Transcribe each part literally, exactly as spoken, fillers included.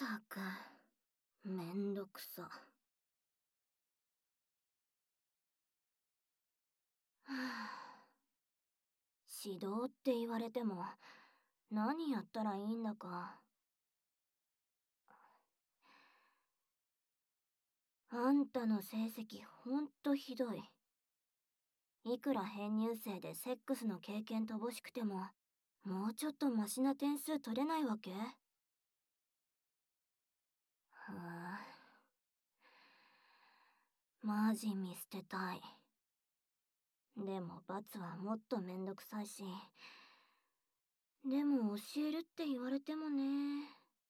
たく、めんどくさ。はあ、指導って言われても何やったらいいんだか。あんたの成績ほんとひどい。いくら編入生でセックスの経験乏しくても、もうちょっとマシな点数取れないわけ？はあ、マジ見捨てたい。でも罰はもっとめんどくさいし。でも教えるって言われてもね。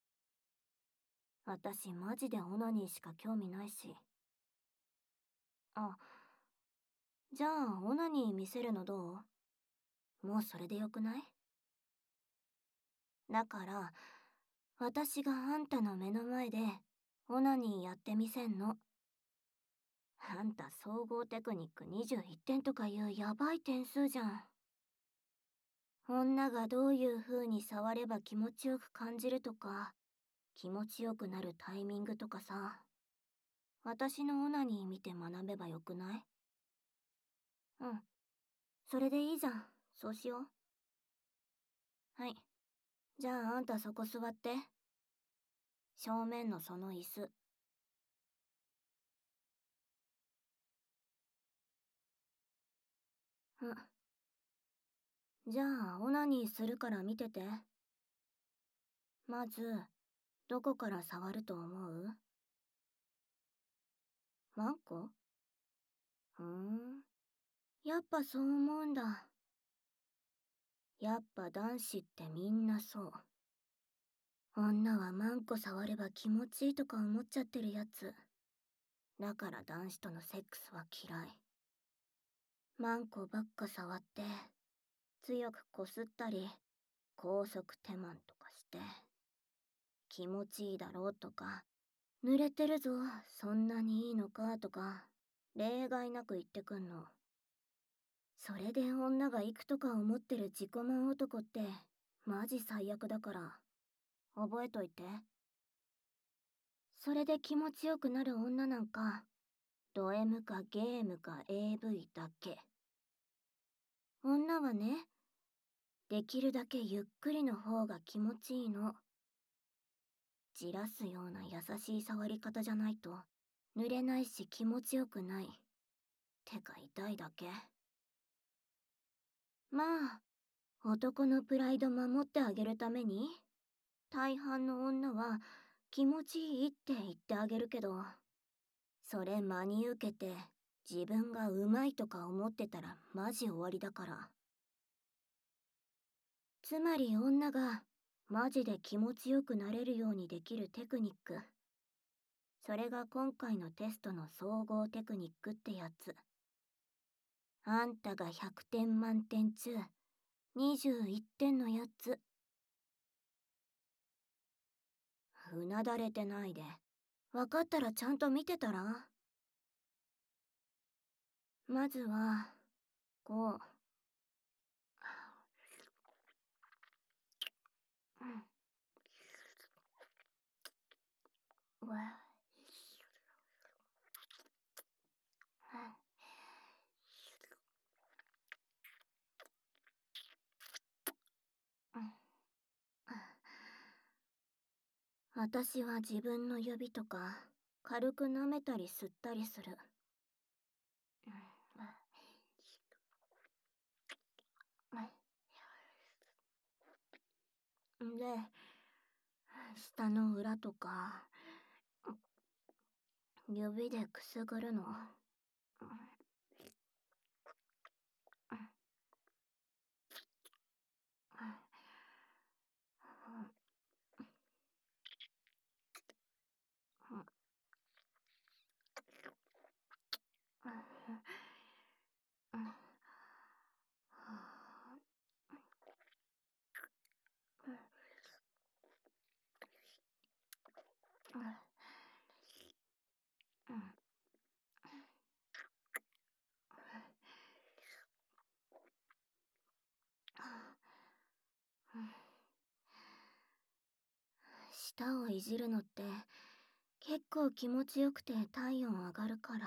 私マジでオナニーしか興味ないし。あ、じゃあオナニー見せるのどう？もうそれでよくない？だから、私があんたの目の前でオナニーやってみせんの。あんた総合テクニックにじゅういってんとかいうヤバい点数じゃん。女がどういう風に触れば気持ちよく感じるとか、気持ちよくなるタイミングとかさ、私のオナニー見て学べばよくない？うん。それでいいじゃん。そうしよう。はい。じゃああんたそこ座って。正面のその椅子。うん。じゃあオナニーするから見てて。まず、どこから触ると思う？マンコ？ふーん。やっぱそう思うんだ。やっぱ男子ってみんなそう。女はマンコ触れば気持ちいいとか思っちゃってるやつ。だから男子とのセックスは嫌い。マンコばっか触って、強くこすったり、高速手マンとかして。気持ちいいだろうとか、濡れてるぞ、そんなにいいのかとか、例外なく言ってくんの。それで女が行くとか思ってる自己満男って、マジ最悪だから。覚えといて。それで気持ちよくなる女なんか、ド M かゲームか エーブイ だけ。女はね、できるだけゆっくりの方が気持ちいいの。じらすような優しい触り方じゃないと、濡れないし気持ちよくない。てか痛いだけ。まあ、男のプライド守ってあげるために、大半の女は気持ちいいって言ってあげるけど、それ真に受けて自分がうまいとか思ってたらマジ終わりだから。つまり女がマジで気持ちよくなれるようにできるテクニック。それが今回のテストの総合テクニックってやつ。あんたがひゃくてん満点中にじゅういってんのやつ。うなだれてないで。わかったらちゃんと見てたら？まずは、こう。うん。うわ。私は自分の指とか軽く舐めたり吸ったりする。で、下の裏とか指でくすぐるの。 舌をいじるのって結構気持ちよくて体温上がるから。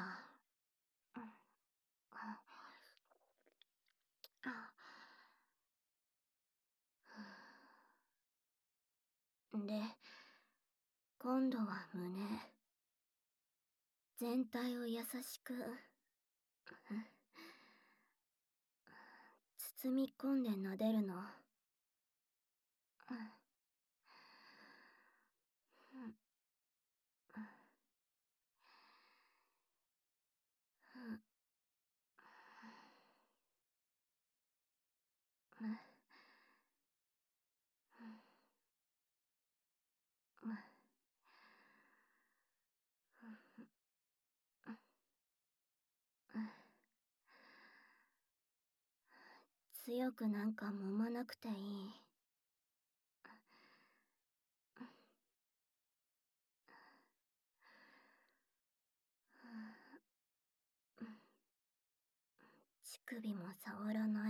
で、今度は胸全体を優しく包み込んで撫でるの。強くなんか揉まなくていい。乳首も触らない。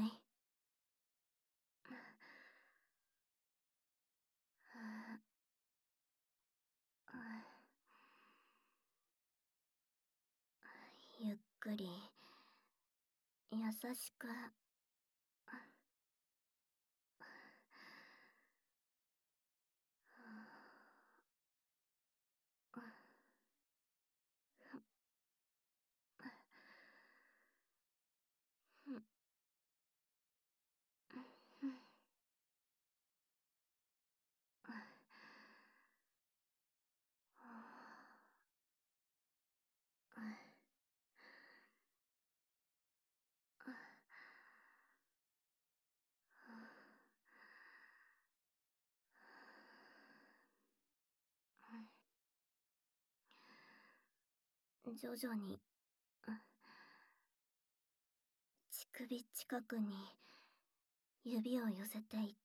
ゆっくり優しく。徐々に乳首近くに指を寄せていって、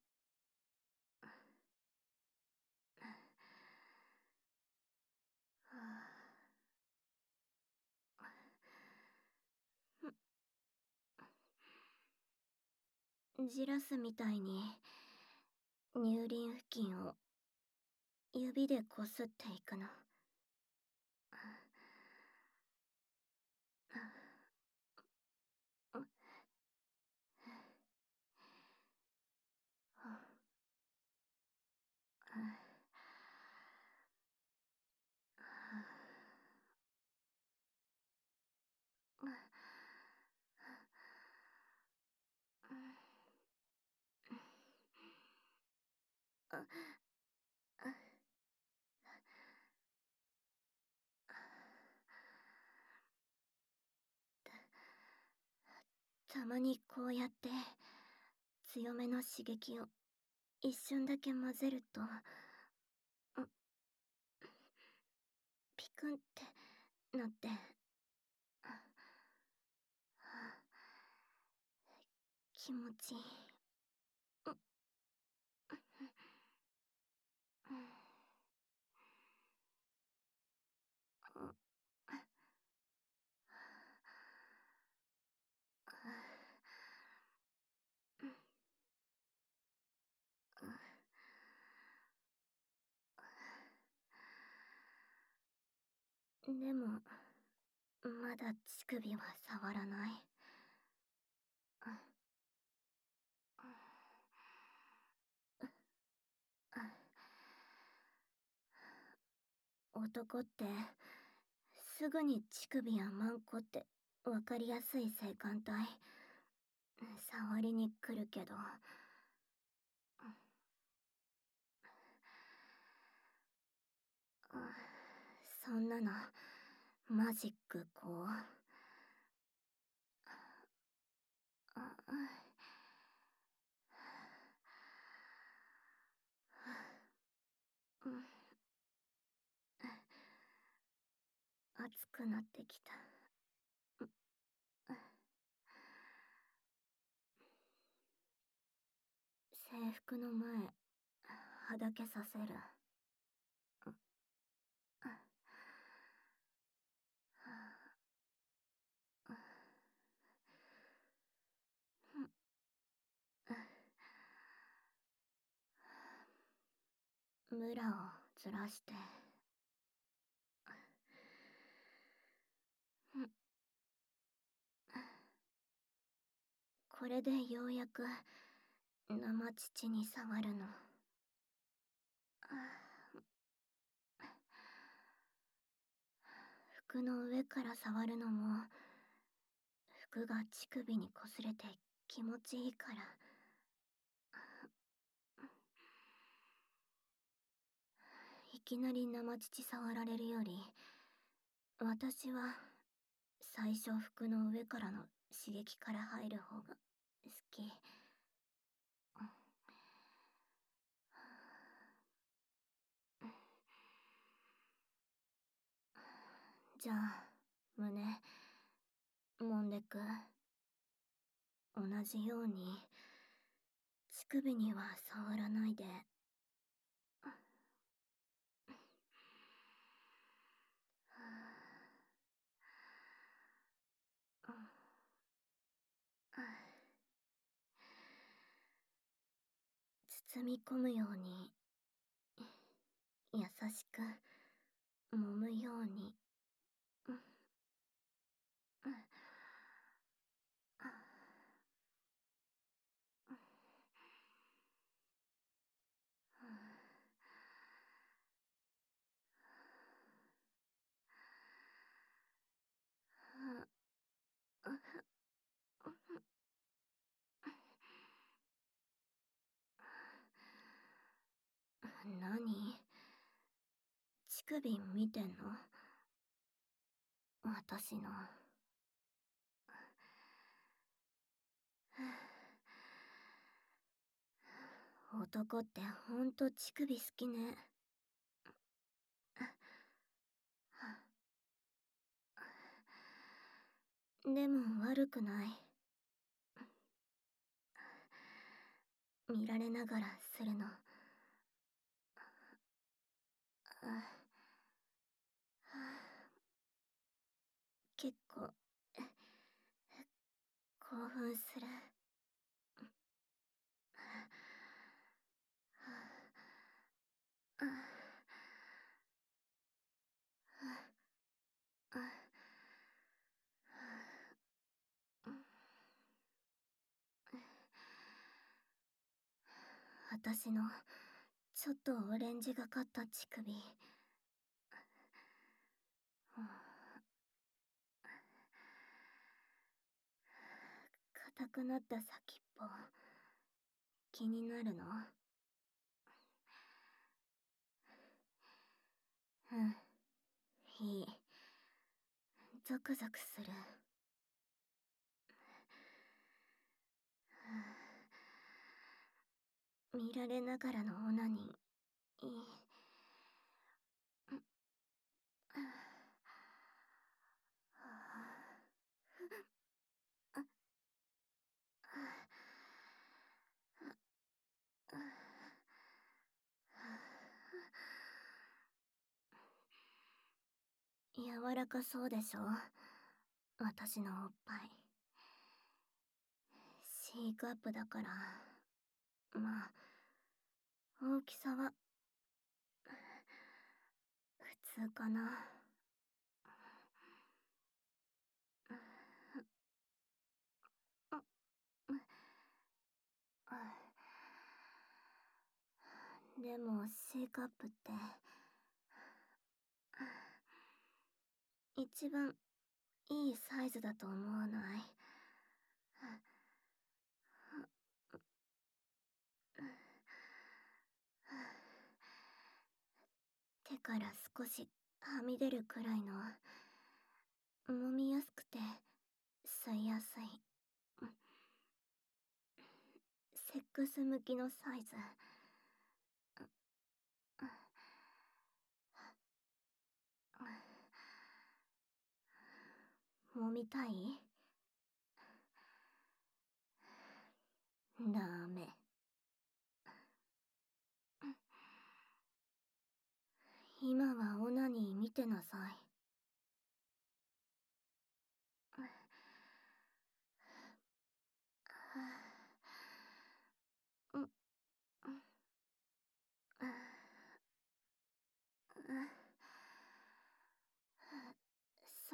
じらすみたいに乳輪付近を指でこすっていくの。たまにこうやって強めの刺激を一瞬だけ混ぜるとピクンってなって、気持ちいい。でもまだ乳首は触らない。男ってすぐに乳首やマンコってわかりやすい性感帯触りに来るけど、そんなのマジックこう。熱くなってきた。制服の前はだけさせる。 ムラをずらして。これでようやく生乳に触るの。服の上から触るのも、服が乳首に擦れて気持ちいいから。いきなり生乳触られるより、私は最初服の上からの刺激から入る方が好き。じゃあ、胸、揉んでく。同じように、乳首には触らないで。包み込むように、優しく、揉むように。何？乳首見てんの？私の。男ってほんと乳首好きね。でも悪くない。見られながらするの。結構興奮する。私のちょっとオレンジがかった乳首。硬くなった先っぽ気になるの？うん、いい。ゾクゾクする。見られながらのオナニー、いい。柔らかそうでしょ、私のおっぱい。シーカップだから、まあ、大きさは、普通かな。でも C カップって一番いいサイズだと思わない？手から少しはみ出るくらいの、揉みやすくて吸いやすい、セックス向きのサイズ。揉みたい？ダメ。今はオナニー見てなさい。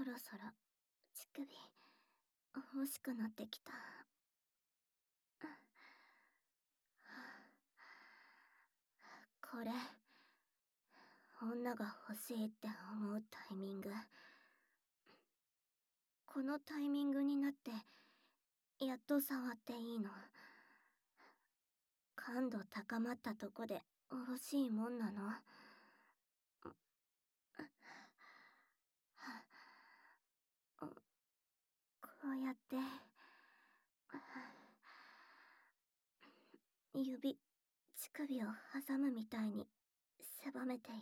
ろそろ乳首欲しくなってきた。これ女が欲しいって思うタイミング、このタイミングになってやっと触っていいの。感度高まったとこでおろしいもんなの。こうやって指、乳首を挟むみたいに狭めていって、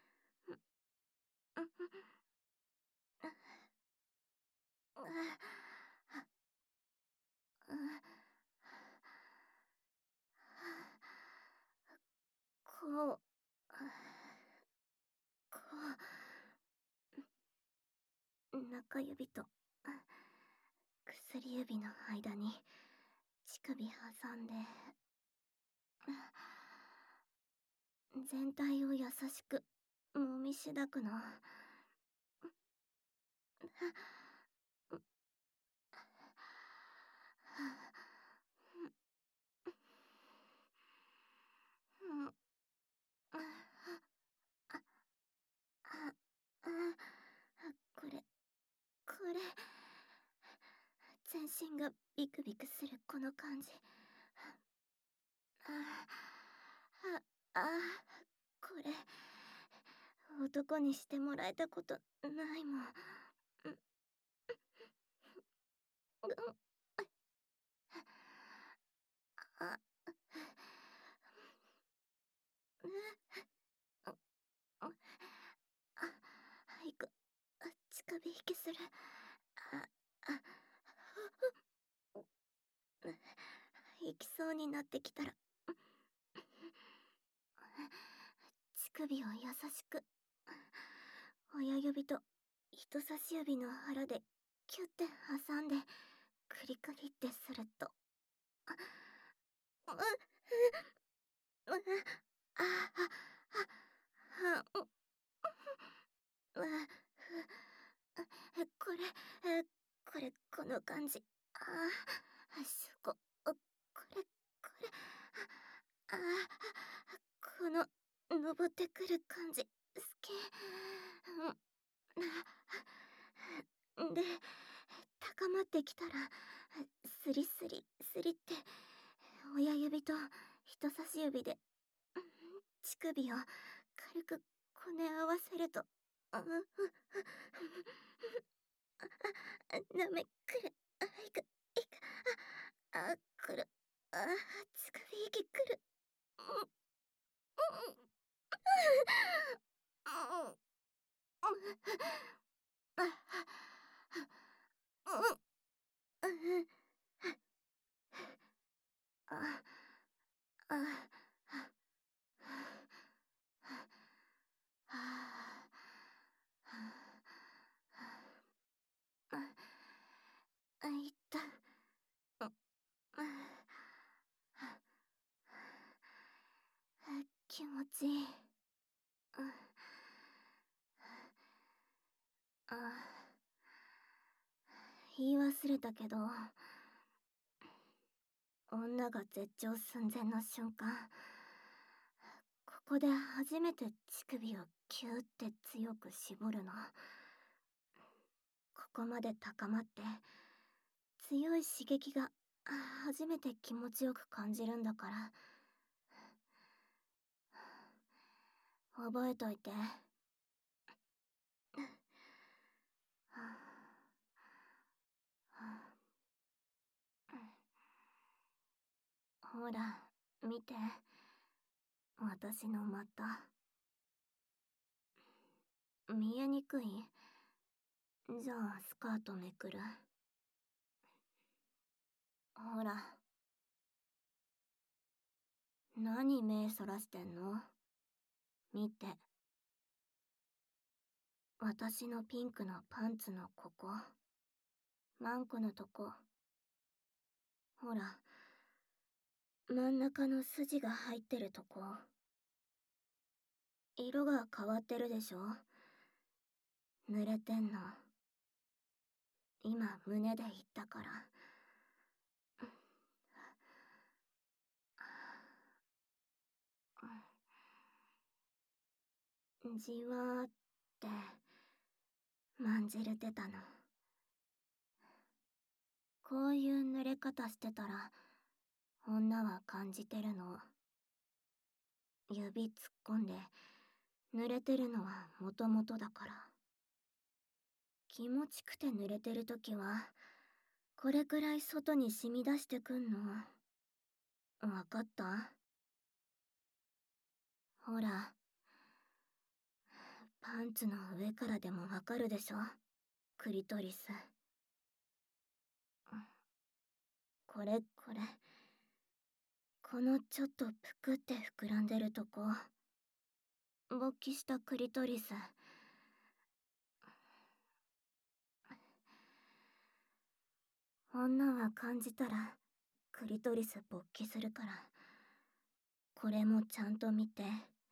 こう、こう、中指と薬指の間に乳首挟んで、全体を優しくもみしだくの。これ、これ、全身がビクビクするこの感じ。ああ、ああ、これ、男にしてもらえたことないもん。あ、はいく、近火引きする。あ、あ、行きそうになってきたら、乳首を優しく、親指と人差し指の腹でキュッて挟んでクリクリってすると、う、う、う、あ、あ、あ、あ、う、これ、これ、この感じ。ああ、そこ、これ、これ、ああ、この、登ってくる感じ、好き。うん、で、高まってきたら、スリスリ、スリって、親指と人差し指で、乳首を軽くこね合わせると、あ、なめくる、あ、いく、いく、あ、あ、くる、あ、乳首息くる。うん、うん、うん、うん、あ、うん、うん、あ、あ、あ、あ、あ、いった。あ、気持ちいい。あ、言い忘れたけど、女が絶頂寸前の瞬間、ここで初めて乳首をキューって強く絞るの。ここまで高まって強い刺激が初めて気持ちよく感じるんだから、覚えといて。ほら、見て。私の股。見えにくい？じゃあ、スカートめくる。ほら。何目そらしてんの？見て。私のピンクのパンツのここ。マンコのとこ。ほら。真ん中の筋が入ってるとこ。色が変わってるでしょ？濡れてんの。 今胸で言ったから。じわーってまんじれてたの。こういう濡れ方してたら女は感じてるの。指突っ込んで濡れてるのはもともとだから。気持ちくて濡れてるときはこれくらい外に染み出してくんの。わかった？ほら、パンツの上からでもわかるでしょ、クリトリス。これこれ、このちょっとぷくって膨らんでるとこ、勃起したクリトリス。女は感じたらクリトリス勃起するから、これもちゃんと見て。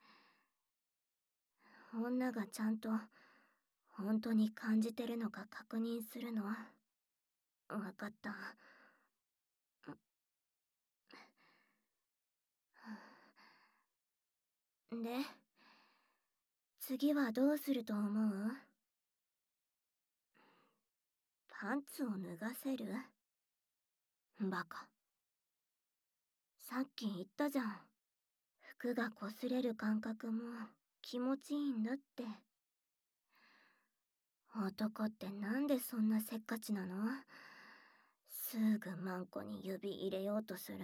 女がちゃんと本当に感じてるのか確認するの。わかった。で、次はどうすると思う？パンツを脱がせる？バカ。さっき言ったじゃん。服が擦れる感覚も気持ちいいんだって。男ってなんでそんなせっかちなの？すぐマンコに指入れようとする。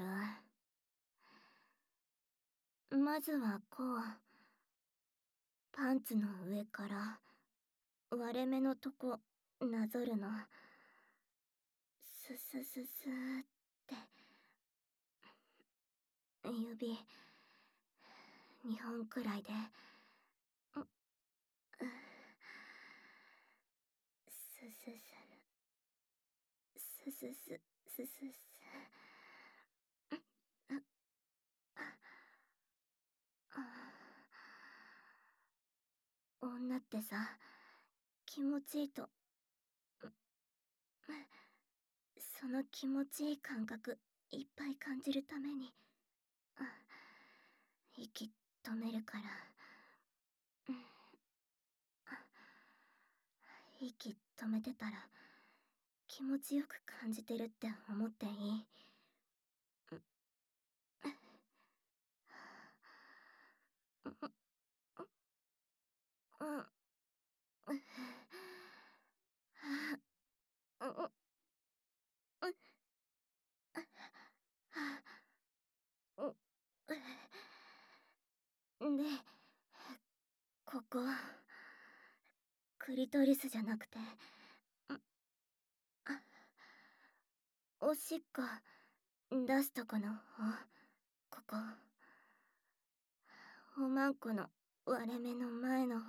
まずはこう、パンツの上から割れ目のとこなぞるの。ススススーって指にほんくらいで、うススススススススス。女ってさ、気持ちいいと、その気持ちいい感覚いっぱい感じるために息止めるから。息止めてたら気持ちよく感じてるって思っていい？で、ここクリトリスじゃなくて、おしっこ出すとこの方、ここおまんこの割れ目の前の方、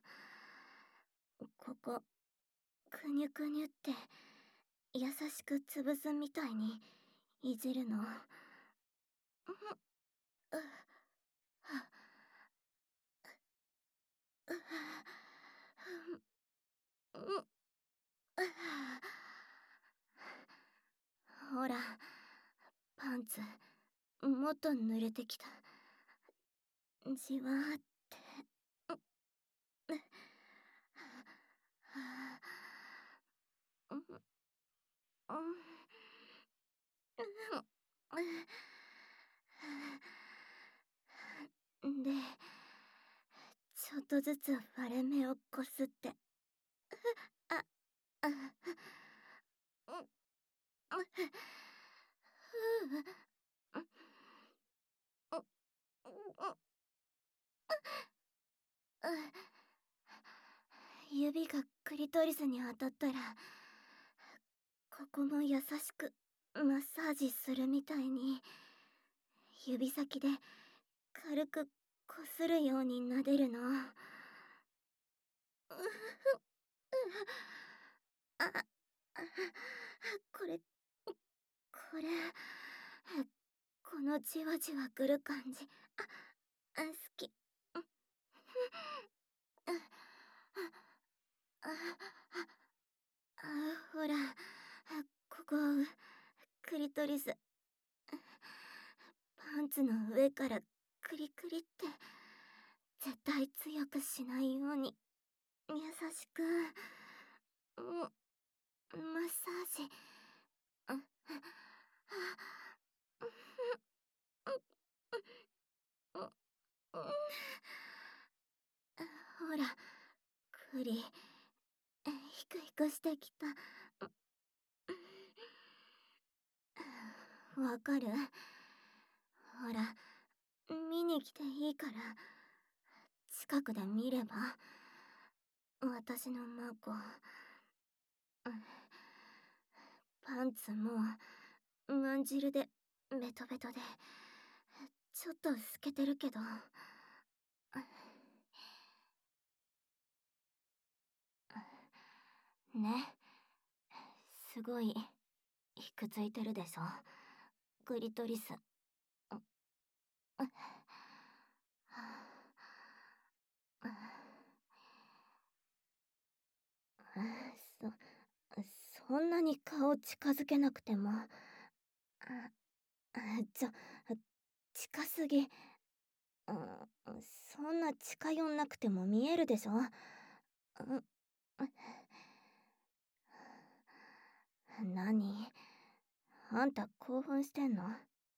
ここくにゅくにゅって優しく潰すみたいにいじるの。ほら、パンツもっと濡れてきた。じわーって。で、ちょっとずつ割れ目をこすって。あ、あ、指がクリトリスに当たったら、ここも優しくマッサージするみたいに、指先で軽くこするように撫でるの。あ、これ、これ、このじわじわくる感じ、あ、好き。あ、ほら、 トリス。パンツの上からクリクリって、絶対強くしないように優しく、うん、マッサージ。うん、ほら、クリ、ヒクヒクしてきた。わかる？ほら、見に来ていいから、近くで見れば。私のマコ。パンツもワン汁でベトベトで、ちょっと透けてるけど。ね、すごいひくついてるでしょ、クリトリス。そ、そんなに顔近づけなくても。あ、ちょ、近すぎ。そんな近寄んなくても見えるでしょ。何？あんた興奮してんの？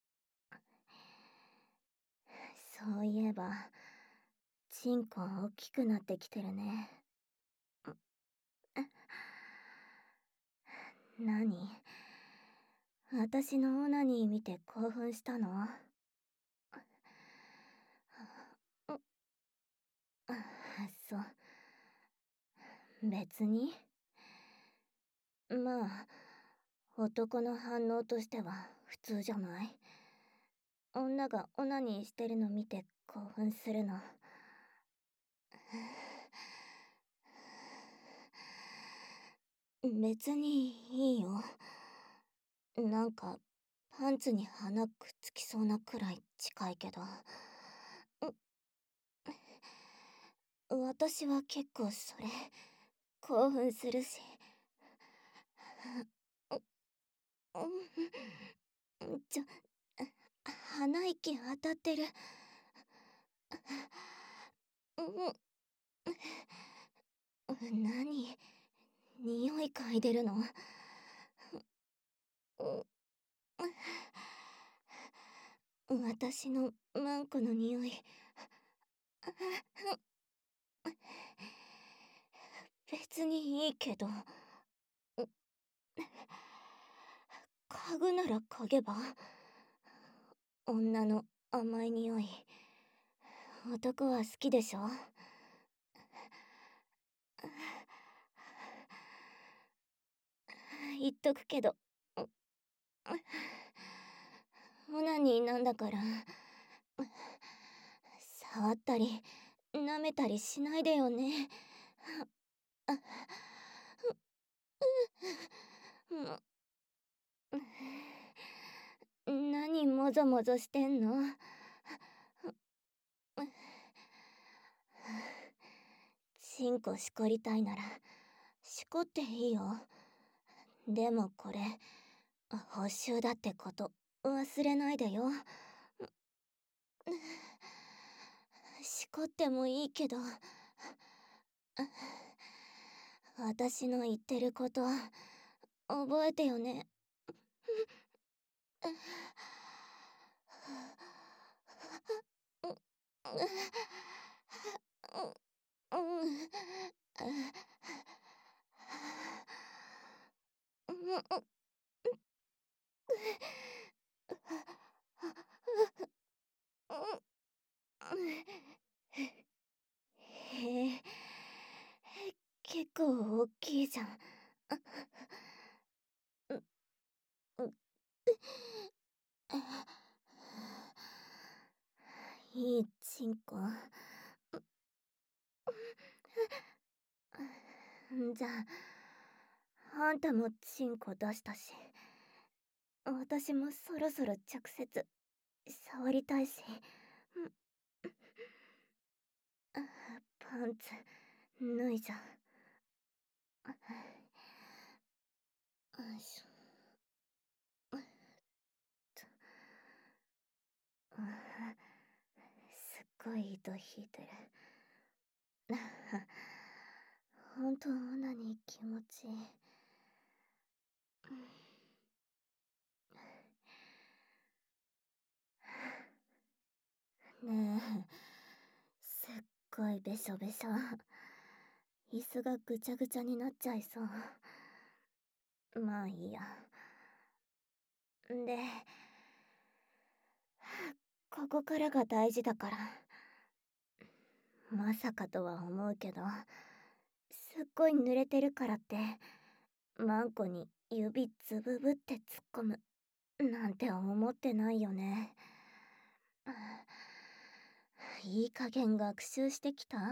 そういえば、チンコ大きくなってきてるね。何？私のオナニー見て興奮したの？そう。別に。まあ、男の反応としては普通じゃない？女がオナニーしてるの見て興奮するの。別にいいよ。なんかパンツに花くっつきそうなくらい近いけど。私は結構それ興奮するし。ちょ、鼻息当たってる。何？匂い嗅いでるの？私のマンコの匂い。別にいいけど。嗅ぐなら嗅げば。女の甘い匂い、男は好きでしょ。言っとくけど、オナニーなんだから、触ったり舐めたりしないでよね。何もぞもぞしてんの？チンコしこりたいならしこっていいよ。でもこれ報酬だってこと忘れないでよ。しこってもいいけど、私の言ってること覚えてよね。へえ、結構大きいじゃん。いいチンコ。じゃあ、あんたもチンコ出したし、私もそろそろ直接触りたいし。パンツ脱いじゃう。よいしょ。 ごい糸引いてる。本当なに気持ちいい。ねえ、すっごいべしょべしょ。椅子がぐちゃぐちゃになっちゃいそう。まあいいや。で、ここからが大事だから。まさかとは思うけど、すっごい濡れてるからって、マンコに指ズブブって突っ込むなんて思ってないよね。いい加減学習してきた？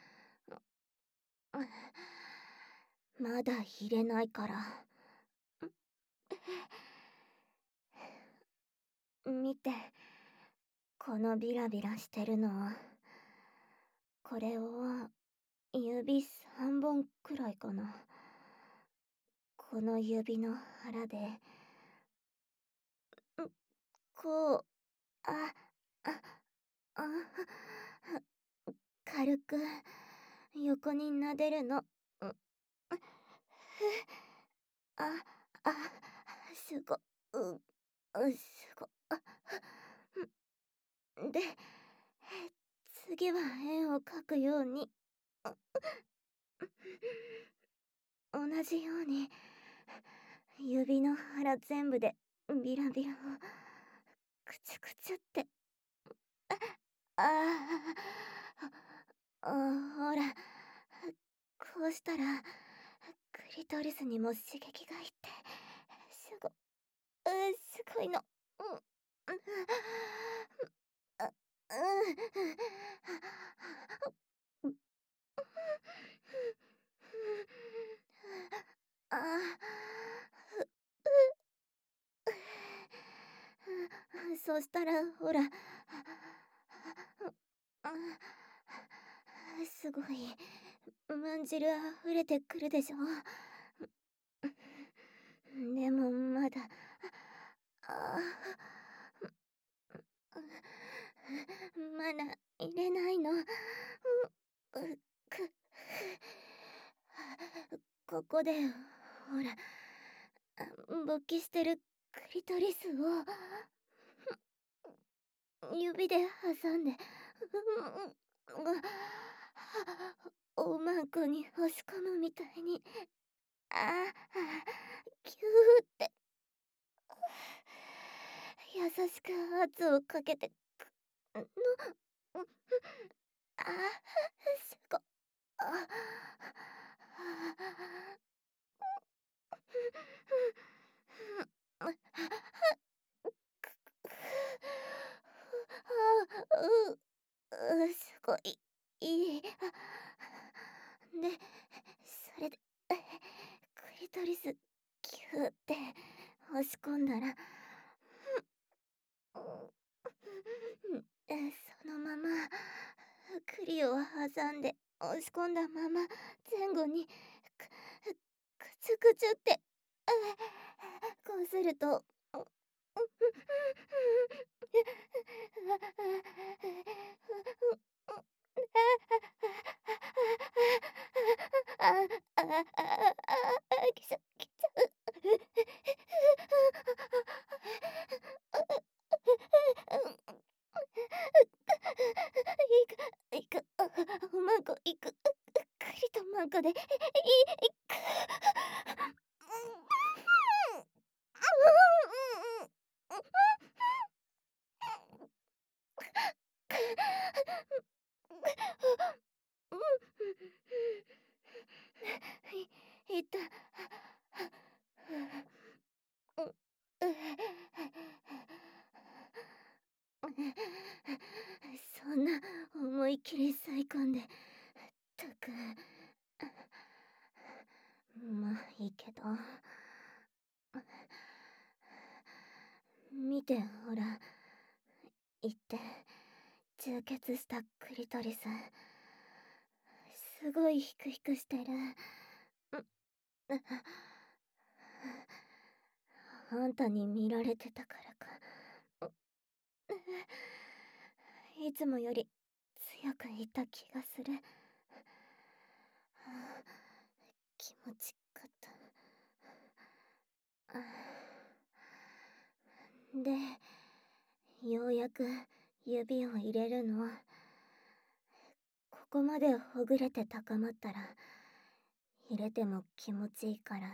まだ入れないから。見て、このビラビラしてるの。これは指さんぼんくらいかな。この指の腹でこう、あ、あ、あ、軽く横に撫でるの。う、あ、あ、すご、う、う、すご、あ、で、次は円を描くように、同じように、指の腹全部でビラビラを、くちゅくちゅって、ああ、ほら、こうしたら、クリトリスにも刺激がいって、すご、すごいの。うん、うん、あ、うん、あ、そしたらほら、すごいまんじる溢れてくるでしょ。でもまだ、あ、まだ入れないの。く、ここでほら、勃起してるクリトリスを指で挟んで、おまんこに押し込むみたいに、ああ、キューって、優しく圧をかけての、あ、すご、あ、う、う、すごい、いい。で、それで、クリトリス、キューって押し込んだら、そのまま、クリを挟んで押し込んだまま、前後に、く、くちゅくちゅって、こうすると、あ、あ、あ、あ、きちゃ、きちゃう。いく、いく、マンコ、いく、くりとマンコで、い、いく。い、いた。そんな思い切り吸い込んで、ったく。まあいいけど。見てほら、言って、充血したクリトリス。すごいヒクヒクしてる。あんたに見られてたからか。いつもより強くいた気がする。はあ、気持ちかった。ああ、で、ようやく指を入れるの。ここまでほぐれて高まったら、入れても気持ちいいから。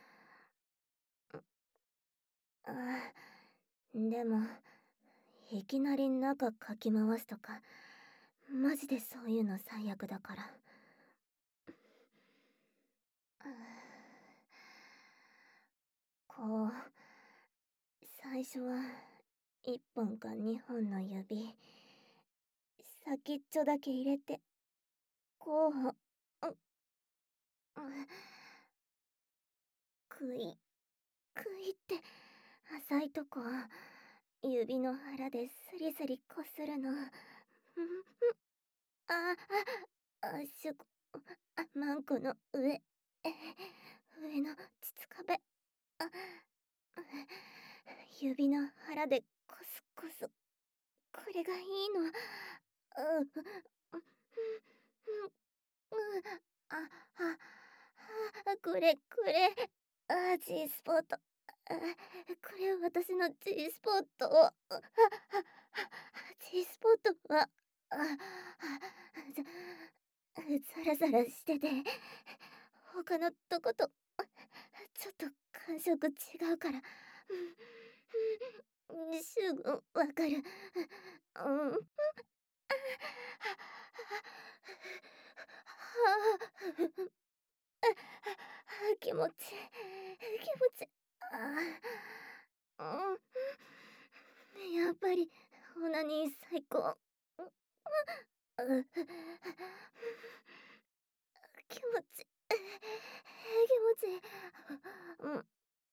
ああ、でも、いきなり中かき回すとか、マジでそういうの最悪だから。こう、最初はいっぽんかにほんの指、先っちょだけ入れて、こう、うん、くい、くいって、浅いとこ、指の腹でスリスリこするの。あ、あ、あしゅこ、あ、マンコの上、え、上の膣壁、あ、指の腹でコスコス、これがいいの。う、う、う、う、う、あ、あ、あ、これ、これ、あ、G スポット。あ、これ私の G スポット。あ、あ、G スポットは、あ、あ、ざ、ザラザラしてて、他のとこと、ちょっと感触違うから、うん、すぐわかる。うん。気持ち、気持ち、あ、うん。やっぱり、オナニー最高。気持ち、気持ち、うん、うん、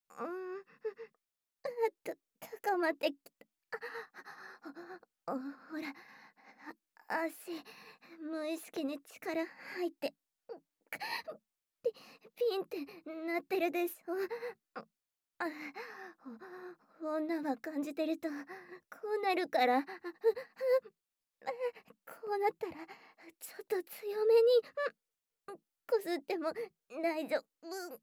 た、高まってきた。ほら、足、無意識に力入って、ピ、ピンってなってるでしょ。あ、女は感じてると、こうなるから、こうなったら、ちょっと強めに、こすっても大丈夫。うん、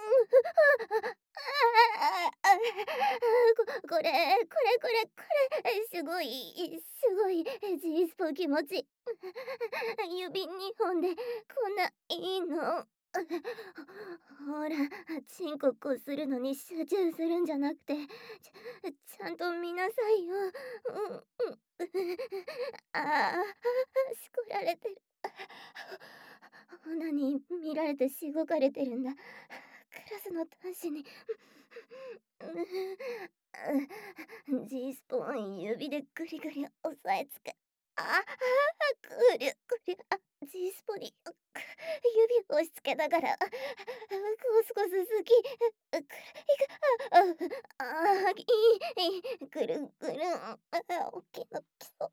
こ、これ、これこれこれ、すごい、すごい、G スポ気持ち。指にほんで、こんないいの。ほら、チンコこするのに集中するんじゃなくて、ちちゃんと見なさいよ。うん、うん。ああ、しこられてる。オナに見られてしごかれてるんだ。クラスの男子に。G スポーン指でグリグリ押さえつけ。ああ、ぐりゅぐりゅ、あ、G スポに指押し付けながら、コスコス好き。く、いく、ああ、いい、いい、ぐるぐる、あ、おっきな基礎。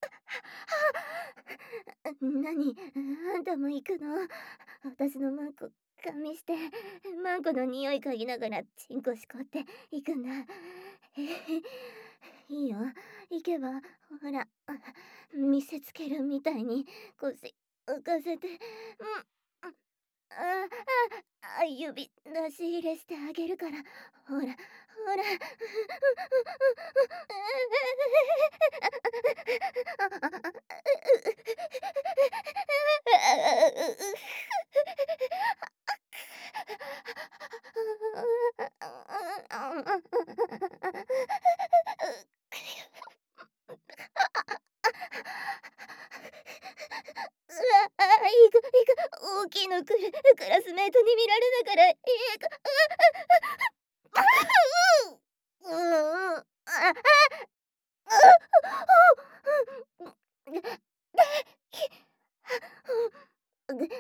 なに、あんたも行くの？私のマンコ、ガン見して、マンコの匂い嗅ぎながらチンコしこって行くんだ。いいよ、行けば、ほら、見せつけるみたいに腰浮かせて、うん、ああ、あ、指出し入れしてあげるから、ほら、ほら。うわ、あ、いくいく、大きいの来る。クラスメートに見られながら、いく、あ、う、うん、あ、あ、う、で、ひ、う、ぐ、に、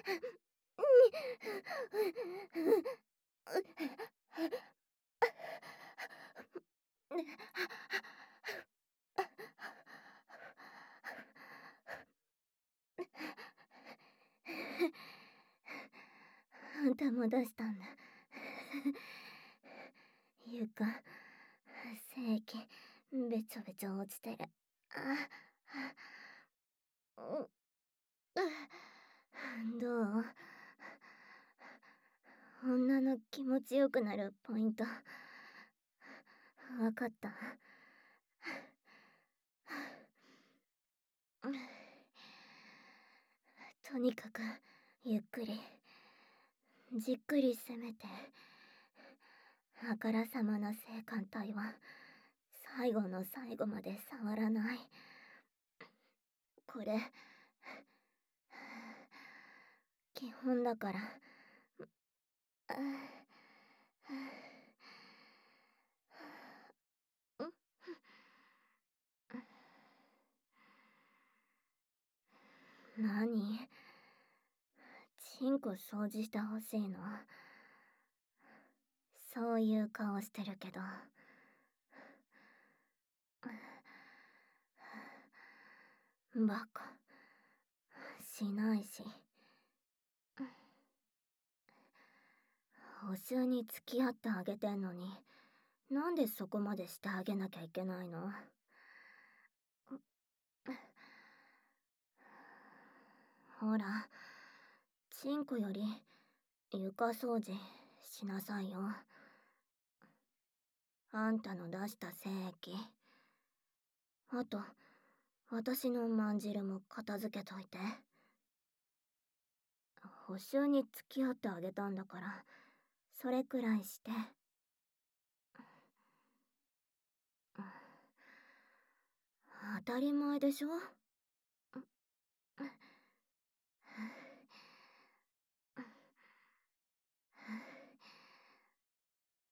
あんたも出したんだ。床、精液、べちょべちょ落ちてる。あ、 どう？女の気持ちよくなるポイントわかった。とにかくゆっくりじっくり攻めて、あからさまな性感帯は最後の最後まで触らない。これ基本だから。何？チンコ掃除してほしいの？そういう顔してるけど。バカ。しないし。補習に付き合ってあげてんのに、なんでそこまでしてあげなきゃいけないの？ほら、チンコより床掃除しなさいよ。あんたの出した精液。あと、私のまんじるも片付けといて。補習に付き合ってあげたんだから、それくらいして。当たり前でしょ？